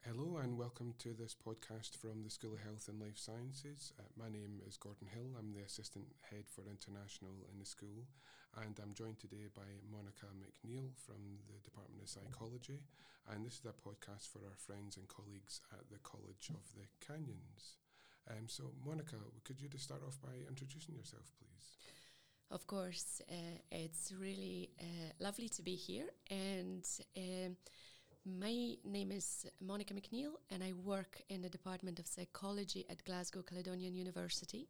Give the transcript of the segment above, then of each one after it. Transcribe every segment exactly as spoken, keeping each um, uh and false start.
Hello and welcome to this podcast from the School of Health and Life Sciences. Uh, my name is Gordon Hill. I'm the Assistant Head for International in the school, and I'm joined today by Monica McNeil from the Department of Psychology, and this is a podcast for our friends and colleagues at the College of the Canyons. Um, so Monica, could you just start off by introducing yourself, please? Of course, uh, it's really uh, lovely to be here, and um, my name is Monica McNeil, and I work in the Department of Psychology at Glasgow Caledonian University.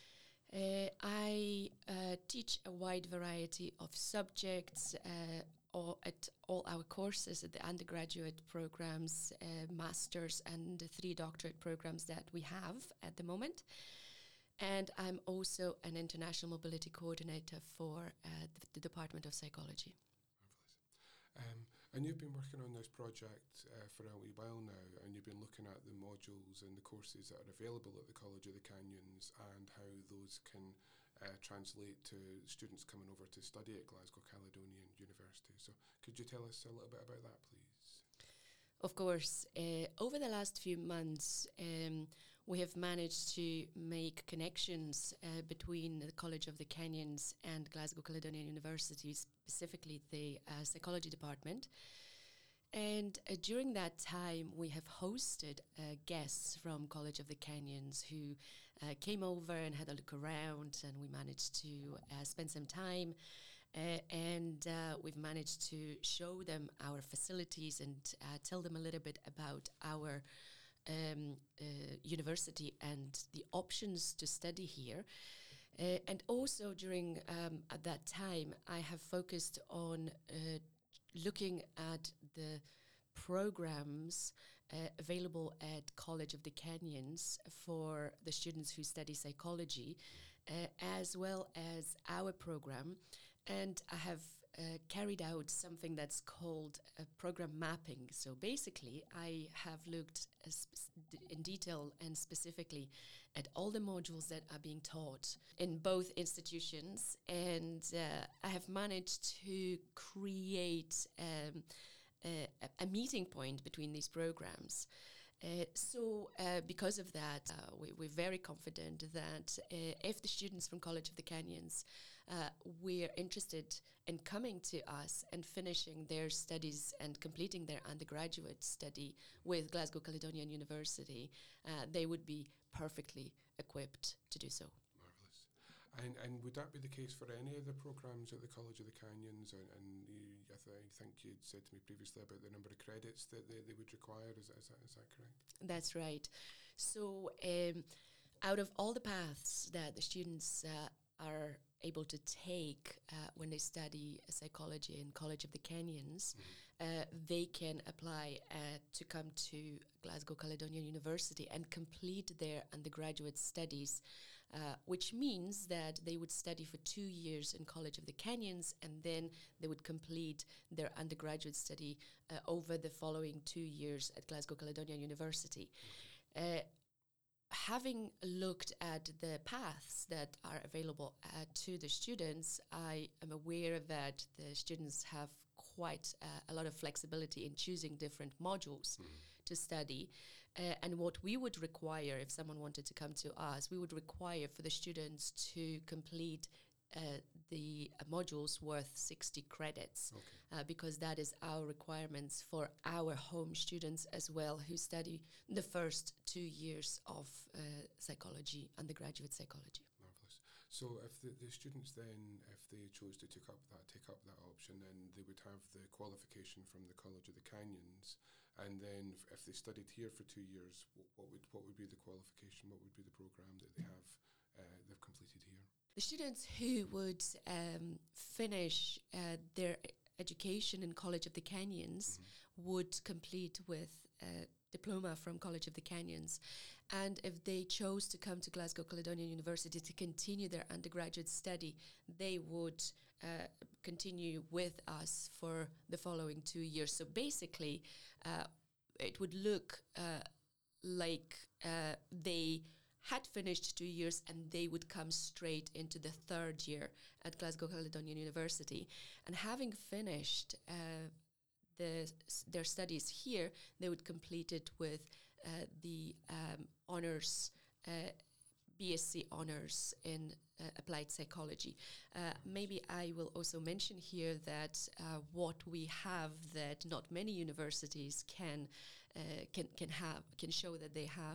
Uh, I uh, teach a wide variety of subjects uh, all at all our courses at the undergraduate programs, uh, masters, and the three doctorate programs that we have at the moment. And I'm also an international mobility coordinator for uh, the, the Department of Psychology. Marvellous. Um, and you've been working on this project uh, for a wee while now, and you've been looking at the modules and the courses that are available at the College of the Canyons and how those can uh, translate to students coming over to study at Glasgow Caledonian University. So could you tell us a little bit about that, please? Of course, uh, over the last few months, um, we have managed to make connections uh, between the College of the Canyons and Glasgow Caledonian University, specifically the uh, psychology department. And uh, during that time, we have hosted uh, guests from College of the Canyons who uh, came over and had a look around, and we managed to uh, spend some time uh, and uh, we've managed to show them our facilities and uh, tell them a little bit about our Um, uh, university and the options to study here. Uh, and also during um, at that time, I have focused on uh, looking at the programs uh, available at College of the Canyons for the students who study psychology, uh, as well as our program. And I have uh, carried out something that's called a program mapping. So basically, I have looked uh, sp- in detail and specifically at all the modules that are being taught in both institutions. And uh, I have managed to create um, Uh, a meeting point between these programs. Uh, so uh, because of that, uh, we, we're very confident that uh, if the students from College of the Canyons uh, we're interested in coming to us and finishing their studies and completing their undergraduate study with Glasgow Caledonian University, uh, they would be perfectly equipped to do so. Marvellous. And and would that be the case for any of the programs at the College of the Canyons? And, and you, I, th- I think you'd said to me previously about the number of credits that they, they would require. Is that, is that, is that correct? That's right. So um, out of all the paths that the students uh, are able to take uh, when they study psychology in College of the Canyons, mm-hmm. uh, they can apply uh, to come to Glasgow Caledonian University and complete their undergraduate studies, uh, which means that they would study for two years in College of the Canyons, and then they would complete their undergraduate study uh, over the following two years at Glasgow Caledonian University. Okay. Uh, Having looked at the paths that are available uh, to the students, I am aware that the students have quite uh, a lot of flexibility in choosing different modules mm. to study. Uh, and what we would require, if someone wanted to come to us, we would require for the students to complete Uh, the uh, modules worth sixty credits, okay. uh, because that is our requirements for our home students as well, who study the first two years of uh, psychology, undergraduate psychology. Marvellous. So if the, the students then, if they chose to take up that take up that option, then they would have the qualification from the College of the Canyons, and then if, if they studied here for two years, what, what would what would be the qualification? What would be the program that they have uh, they've completed here? The students who would um, finish uh, their education in College of the Canyons mm-hmm. would complete with a diploma from College of the Canyons. And if they chose to come to Glasgow Caledonian University to continue their undergraduate study, they would uh, continue with us for the following two years. So basically, uh, it would look uh, like uh, they had finished two years and they would come straight into the third year at Glasgow Caledonian University. And having finished uh, the s- their studies here, they would complete it with uh, the um, honors, uh, B S c honors in uh, applied psychology. Uh, maybe I will also mention here that uh, what we have that not many universities can uh, can can have can show that they have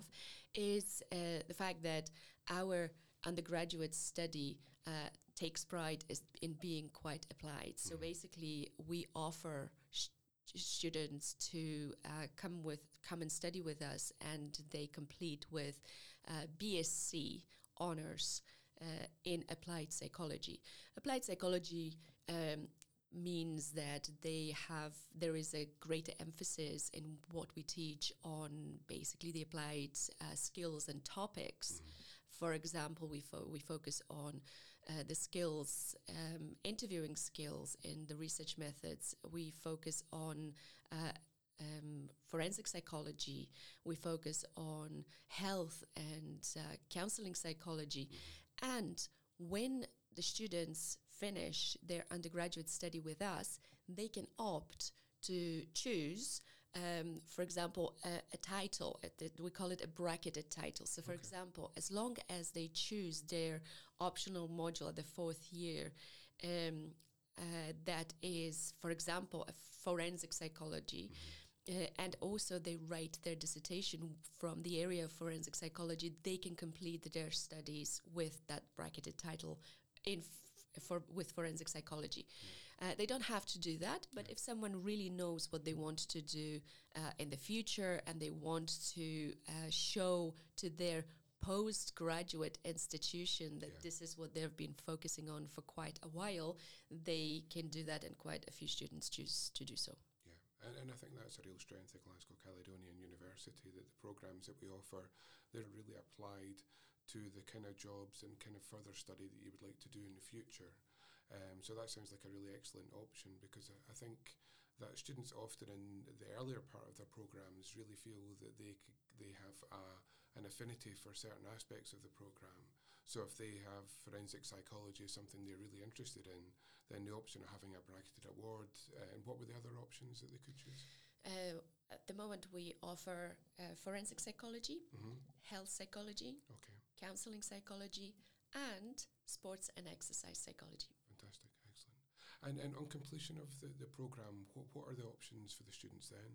is uh, the fact that our undergraduate study uh, takes pride is in being quite applied. So Mhm. basically, we offer sh- students to uh, come with come and study with us, and they complete with uh, B S c honors uh, in applied psychology. Applied psychology um, means that they have there is a greater emphasis in what we teach on basically the applied uh, skills and topics. Mhm. For example, we fo- we focus on uh, the skills, um, interviewing skills in the research methods. We focus on uh, um, forensic psychology. We focus on health and uh, counseling psychology. And when the students finish their undergraduate study with us, they can opt to choose, um, for example, a, a title. uh, th- We call it a bracketed title. So, for Okay. example, as long as they choose their optional module at the fourth year, um, uh, that is, for example, a forensic psychology, uh, and also they write their dissertation from the area of forensic psychology, they can complete their studies with that bracketed title in f- for with forensic psychology. Uh, they don't have to do that, but Yeah. if someone really knows what they want to do uh, in the future and they want to uh, show to their postgraduate institution that Yeah. this is what they've been focusing on for quite a while, they can do that, and quite a few students choose to do so. Yeah, and, and I think that's a real strength of Glasgow Caledonian University, that the programmes that we offer, they're really applied to the kind of jobs and kind of further study that you would like to do in the future. Um, so that sounds like a really excellent option, because I, I think that students often in the earlier part of their programmes really feel that they c- they have a, an affinity for certain aspects of the programme. So if they have forensic psychology as something they're really interested in, then the option of having a bracketed award, uh, and what were the other options that they could choose? Uh, at the moment, we offer uh, forensic psychology, Mm-hmm. health psychology, Okay, counseling psychology, and sports and exercise psychology. fantastic, excellent. And and on completion of the, the programme, what, what are the options for the students then?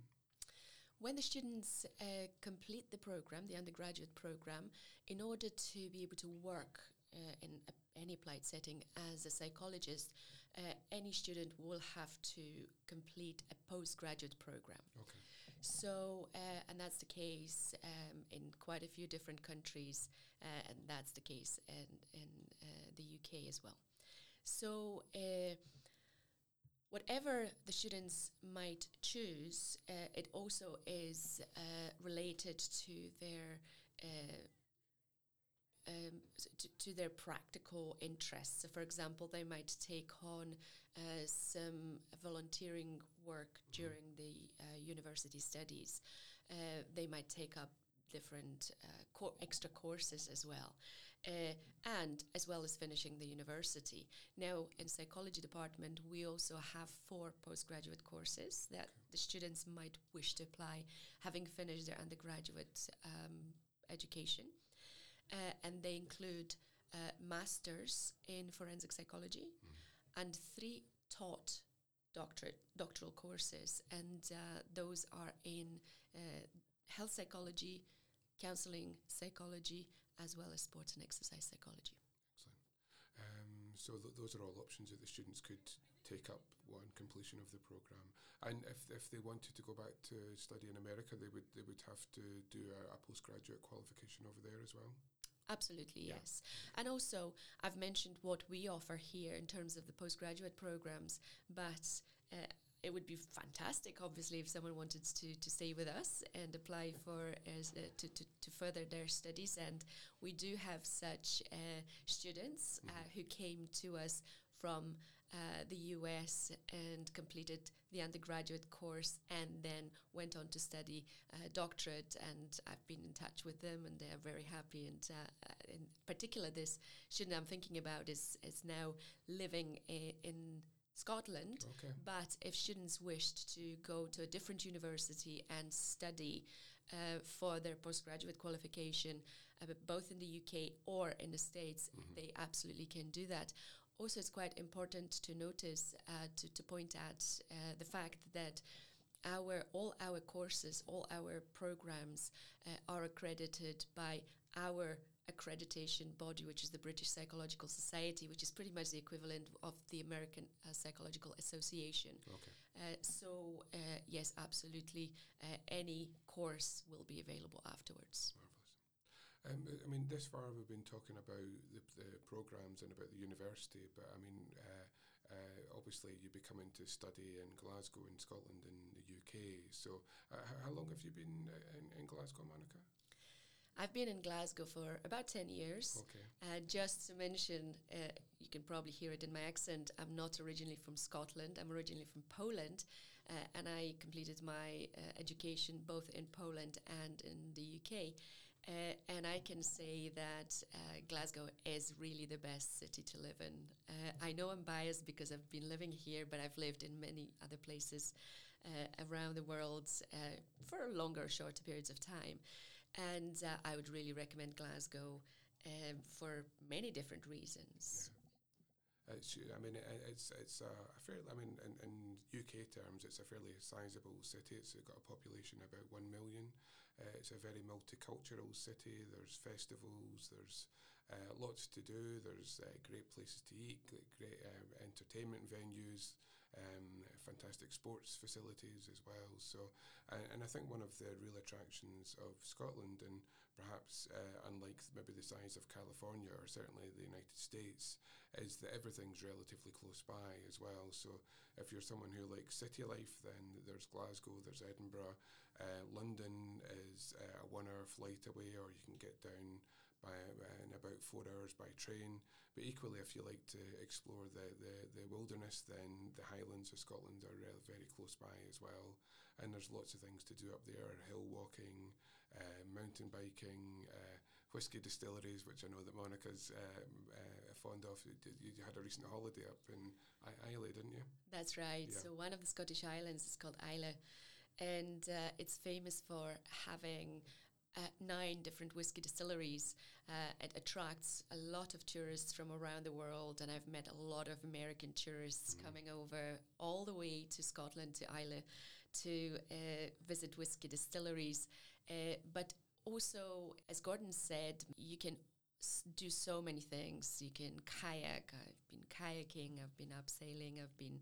When the students uh, complete the program, the undergraduate program, in order to be able to work uh, in a, any applied setting as a psychologist, uh, any student will have to complete a postgraduate program. Okay, So, uh, and that's the case um, in quite a few different countries, uh, and that's the case in, in uh, the U K as well. So, uh, whatever the students might choose, uh, it also is uh, related to their uh, um, s- to, to their practical interests. So, for example, they might take on uh, some volunteering work during the uh, university studies. Uh, they might take up different uh, co- extra courses as well, uh, and as well as finishing the university. Now, in psychology department, we also have four postgraduate courses that the students might wish to apply, having finished their undergraduate um, education. Uh, and they include uh, masters in forensic psychology and three taught doctorate doctoral courses, and uh, those are in uh, health psychology, counseling psychology, as well as sports and exercise psychology. excellent. Um, so th- those are all options that the students could take up on completion of the programme. And if if they wanted to go back to study in America, they would they would have to do a, a postgraduate qualification over there as well. Absolutely, Yeah. yes. And also, I've mentioned what we offer here in terms of the postgraduate programs, but uh, it would be fantastic, obviously, if someone wanted to, to stay with us and apply for as, uh, to, to, to further their studies. And we do have such uh, students uh, who came to us from uh, the U S and completed the undergraduate course and then went on to study uh, doctorate, and I've been in touch with them and they are very happy. And uh, in particular, this student I'm thinking about is, is now living i- in Scotland. Okay. But if students wished to go to a different university and study uh, for their postgraduate qualification, uh, but both in the U K or in the States, Mm-hmm. they absolutely can do that. Also, it's quite important to notice, uh, to, to point out uh, the fact that our all our courses, all our programs uh, are accredited by our accreditation body, which is the British Psychological Society, which is pretty much the equivalent of the American uh, Psychological Association. Okay. Uh, so, uh, yes, absolutely, uh, any course will be available afterwards. Marvellous. Um, I mean, this far we've been talking about the, the programmes and about the university, but I mean, uh, uh, obviously you be coming to study in Glasgow in Scotland and the U K. So uh, how, how long have you been uh, in, in Glasgow, Monica? I've been in Glasgow for about ten years. Okay. Uh, just to mention, uh, you can probably hear it in my accent, I'm not originally from Scotland, I'm originally from Poland, uh, and I completed my uh, education both in Poland and in the U K. Uh, and I can say that uh, Glasgow is really the best city to live in. Uh, I know I'm biased because I've been living here, but I've lived in many other places uh, around the world uh, for longer, shorter periods of time. And uh, I would really recommend Glasgow um, for many different reasons. Yeah. It's, I mean, it, it's it's a, a fairly. I mean, in, in U K terms, it's a fairly sizable city. It's got a population of about one million. Uh, it's a very multicultural city. There's festivals. There's uh, lots to do. There's uh, great places to eat. Great um, entertainment venues. Um, fantastic sports facilities as well. So, and, and I think one of the real attractions of Scotland, and perhaps uh, unlike maybe the size of California or certainly the United States, is that everything's relatively close by as well. So if you're someone who likes city life, then there's Glasgow, there's Edinburgh. Uh, London is uh, a one-hour flight away, or you can get down by uh, in about four hours by train. But equally, if you like to explore the, the, the wilderness, then the Highlands of Scotland are uh, very close by as well. And there's lots of things to do up there: hill walking, uh, mountain biking, uh, whiskey distilleries, which I know that Monica's um, uh, fond of. You, you had a recent holiday up in I- Islay, didn't you? That's right. Yeah. So one of the Scottish islands is called Islay, and uh, it's famous for having Uh, nine different whiskey distilleries. Uh, it attracts a lot of tourists from around the world, and I've met a lot of American tourists mm. coming over all the way to Scotland, to Islay, to uh, visit whiskey distilleries. Uh, but also, as Gordon said, you can s- do so many things. You can kayak. I've been kayaking, I've been abseiling, I've been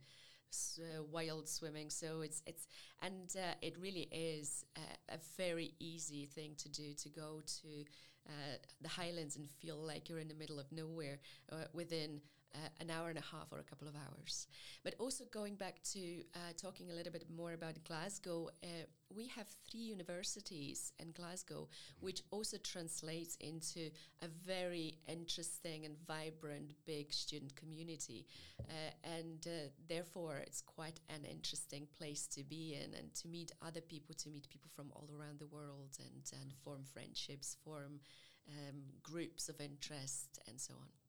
Uh, wild swimming, so it's it's and uh, it really is uh, a very easy thing to do, to go to uh, the Highlands and feel like you're in the middle of nowhere uh, within uh, an hour and a half or a couple of hours. But also going back to uh, talking a little bit more about Glasgow, uh, we have three universities in Glasgow, which also translates into a very interesting and vibrant big student community. Uh, and uh, therefore, it's quite an interesting place to be in and to meet other people, to meet people from all around the world and, and form friendships, form um, groups of interest, and so on.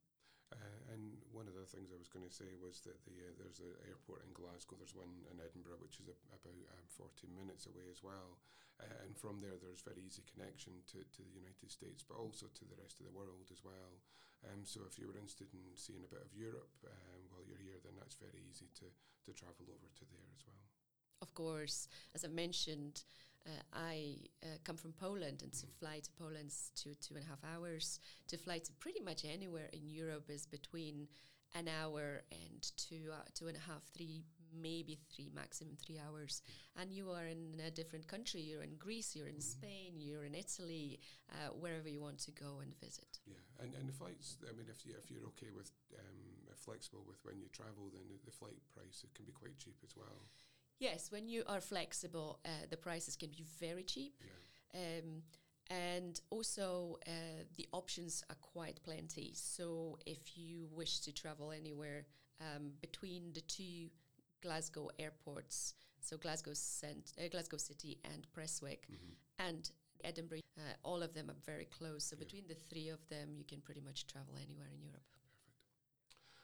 Uh, and one of the things I was going to say was that the uh, there's an airport in Glasgow, there's one in Edinburgh, which is a, about um, forty minutes away as well. Uh, and from there, there's very easy connection to, to the United States, but also to the rest of the world as well. Um, so if you were interested in seeing a bit of Europe um, while you're here, then that's very easy to, to travel over to there as well. Of course, as I mentioned, uh, I uh, come from Poland, and to fly to Poland is two, two and a half hours. To fly to pretty much anywhere in Europe is between an hour and two, uh, two and a half, three, maybe three, maximum three hours. And you are in a different country. You're in Greece, you're in mm-hmm. Spain, you're in Italy, uh, wherever you want to go and visit. Yeah, and, and the flights, I mean, if, you, if you're okay with, um, flexible with when you travel, then the, the flight price, it can be quite cheap as well. Yes, when you are flexible, uh, the prices can be very cheap. Yeah. Um, and also, uh, the options are quite plenty. So if you wish to travel anywhere um, between the two Glasgow airports, so Glasgow, cent- uh, Glasgow City and Prestwick, mm-hmm. and Edinburgh, uh, all of them are very close. So yeah. between the three of them, you can pretty much travel anywhere in Europe.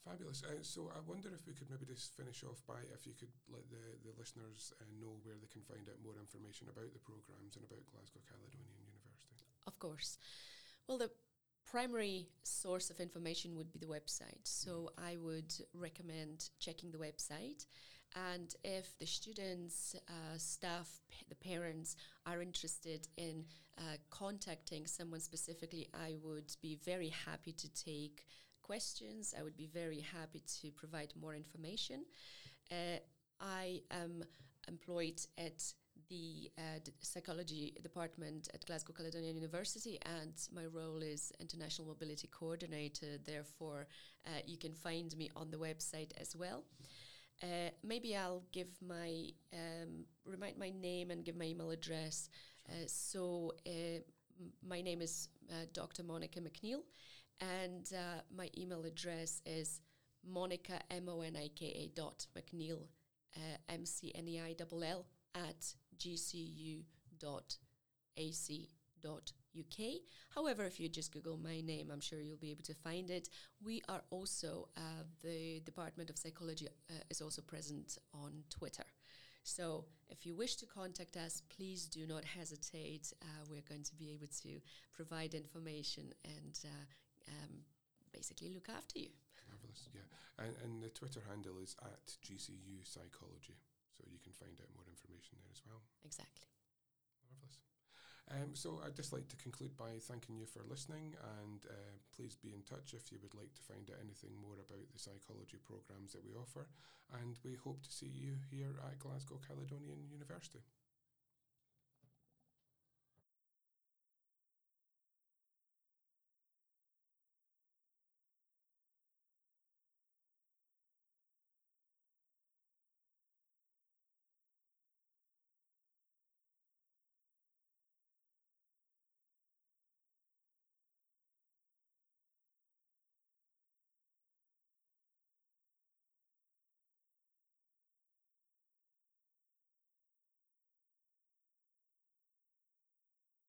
Fabulous. Uh, so I wonder if we could maybe just finish off by if you could let the, the listeners uh, know where they can find out more information about the programmes and about Glasgow Caledonian University. Of course. Well, the primary source of information would be the website. So mm. I would recommend checking the website. And if the students, uh, staff, p- the parents are interested in uh, contacting someone specifically, I would be very happy to take questions. I would be very happy to provide more information. Uh, I am employed at the uh, d- psychology department at Glasgow Caledonian University, and my role is International Mobility Coordinator. Therefore, uh, you can find me on the website as well. Uh, maybe I'll give my, um, remind my name and give my email address. Uh, so uh, m- my name is uh, Doctor Monica McNeil, and uh, my email address is Monica, M O N I K A dot McNeil, uh, M C N E I L L, at g c u dot a c dot u k. However, if you just Google my name, I'm sure you'll be able to find it. We are also, uh, the Department of Psychology uh, is also present on Twitter. So if you wish to contact us, please do not hesitate. Uh, we're going to be able to provide information and uh, um, basically look after you. Marvellous, yeah. And, and the Twitter handle is at G C U Psychology, so you can find out more information there as well. Exactly. Marvellous. Um, so I'd just like to conclude by thanking you for listening, and uh, please be in touch if you would like to find out anything more about the psychology programmes that we offer, and we hope to see you here at Glasgow Caledonian University.